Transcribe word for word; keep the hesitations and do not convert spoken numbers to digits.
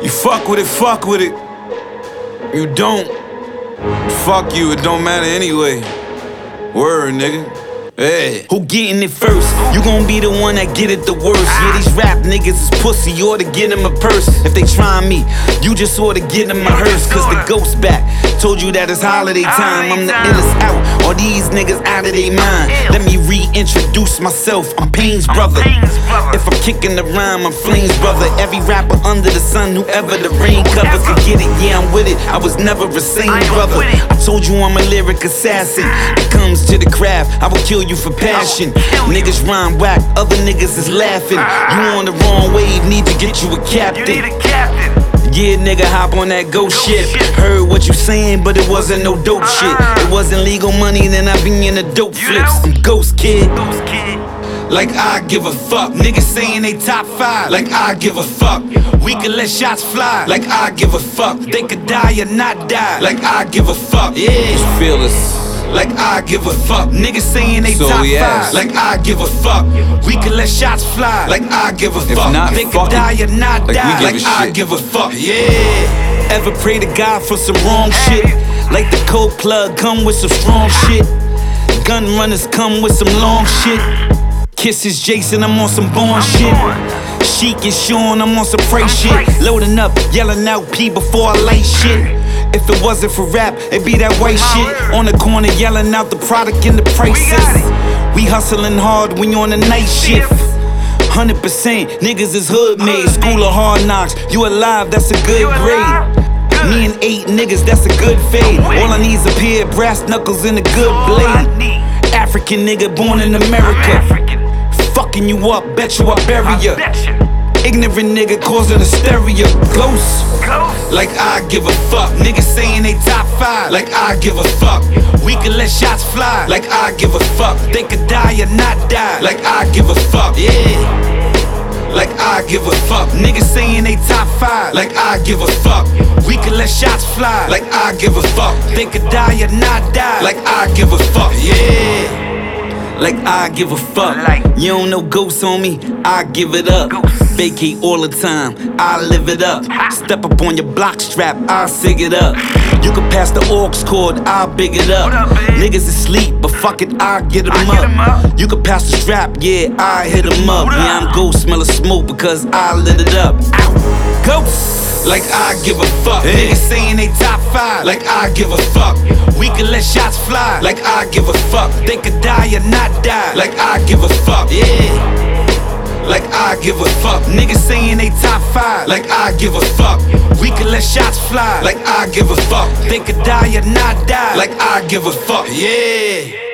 You fuck with it, fuck with it. You don't, fuck you, it don't matter anyway. Word, nigga. Hey. Who getting it first? You gon' be the one that get it the worst. Yeah, these rap niggas is pussy, you oughta get them a purse. If they try me, you just oughta get them a hearse. Cause the ghost back, told you that it's holiday time. I'm the illest out, all these niggas out of their mind. Let me reintroduce myself, I'm Payne's brother. If I'm kicking the rhyme, I'm Flame's brother. Every rapper under the sun, whoever the rain covers could get it, yeah I'm with it. I was never a sane brother. I told you I'm a lyric assassin. It comes to the craft, I will kill you for passion. Niggas rhyme whack, other niggas is laughing. You on the wrong wave, need to get you a captain. Yeah, nigga, hop on that ghost shit. Heard what you saying, but it wasn't no dope shit. It wasn't legal money, then I be in the dope flips. I'm Ghost Kid. Like I give a fuck. Niggas saying they top five. Like I give a fuck. We can let shots fly. Like I give a fuck. They could die or not die. Like I give a fuck. Yeah, Just feel this. like I give a fuck. Niggas saying they So top we five. ask. Like I give a fuck. We can let shots fly. Like I give a If fuck. not, They fuck could die or not Like we die. give Like a I shit. give a fuck. Yeah. Ever pray to God for some wrong shit? Like the cold plug, come with some strong shit. Gun runners come with some long shit. Kisses Jason, I'm on some born shit. Sheik and Sean, I'm on some pray shit. Loading up, yelling out P before I light shit. If it wasn't for rap, it'd be that white shit. On the corner yelling out the product and the prices. We hustling hard when you on the night shift. Hundred percent, niggas is hood made. School of hard knocks, you alive, that's a good grade. Me and eight niggas, that's a good fade. All I need is a pair of brass knuckles and a good blade. African nigga born in America. Fucking you up, bet you I bury ya. Ignorant nigga causing hysteria. Ghost. Like I give a fuck. Niggas saying they top five. Like I give a fuck. We can let shots fly. Like I give a fuck. They could die or not die. Like I give a fuck. Yeah. Like I give a fuck. Niggas saying they top five. Like I give a fuck. We can let shots fly. Like I give a fuck. They could die or not die. Like I give a fuck. Yeah. Like I give a fuck. You don't know ghosts on me, I give it up. Vacate all the time, I live it up. Step up on your block strap, I sig it up. You can pass the aux cord, I'll big it up. Niggas asleep, but fuck it, I get them up. You can pass the strap, yeah, I hit them up. Yeah, I'm ghost, smell of smoke because I lit it up. Ghost. Like I give a fuck. Niggas saying they top five. Like I give a fuck. We can let shots fly. Like I give a fuck. They could die or not die. Like I give a fuck. Yeah. Like I give a fuck. Niggas saying they top five. Like I give a fuck. We can let shots fly. Like I give a fuck. They could die or not die. Like I give a fuck. Yeah.